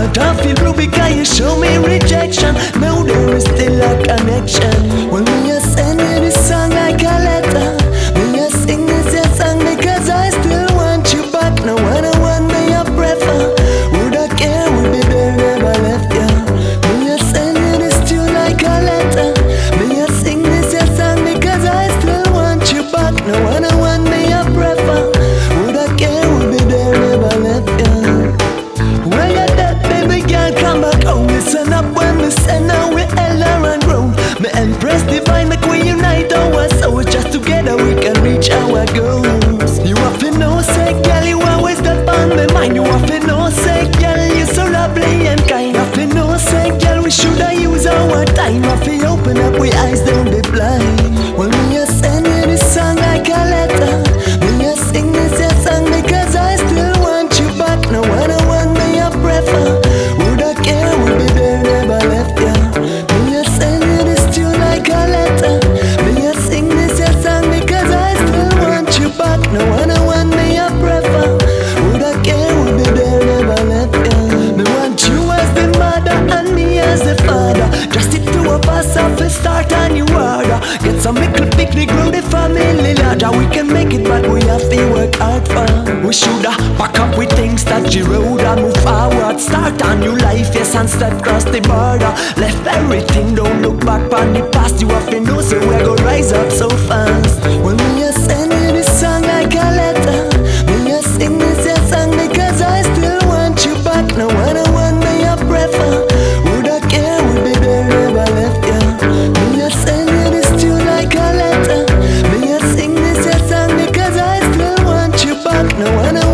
But I feel blue because you show me rejection. Now there is still a connection. When me a send you this song like a letter, me a sing this your song because I still want you back. Now when I want me a prefer, would I care, would be there, never left ya. Me a send you this tune like a letter, me a sing this your song because I still want you back. Now when I want me a prefer, would I care, would be there, never left ya. Well, you're dead, baby girl, come back home. Listen up when me send now we Ella and grown. Me empress divine, make we unite our souls. Just together we can reach our goals. You have to know, say, girl, you always that on my mind. You have to know, say, girl, you're so lovely and kind. You have to know, say, girl, we shoulda use our time. Have to open up we eyes, don't be blind. Well, me a send you this song like a letter, me a sing this your song because I still want you back. Now when I want me a prefer, would I care, would be there, never left ya. Me a send you this tune like a letter, me a sing this your song because I still want you back. Now when I want me a prefer, would I care, would be there, never left ya. Me want you as the mother and me as the father. Just the two of us have to start a new order. Get some little picnic, grow the family ladder. We can make it, but we have to work hard for. We shoulda pack up with things that you road and move forward. Start a new life, yes, and step cross the border. Left everything, don't look back on the past. You have to know, so we're gonna rise up so fast. When we a send you this song like a letter, me a sing this your song because I still want you back. Now when I want me a prefer, would I care, would be there, never left ya. Me a send you this tune like a letter, me a sing this your song because I still want you back. Now when I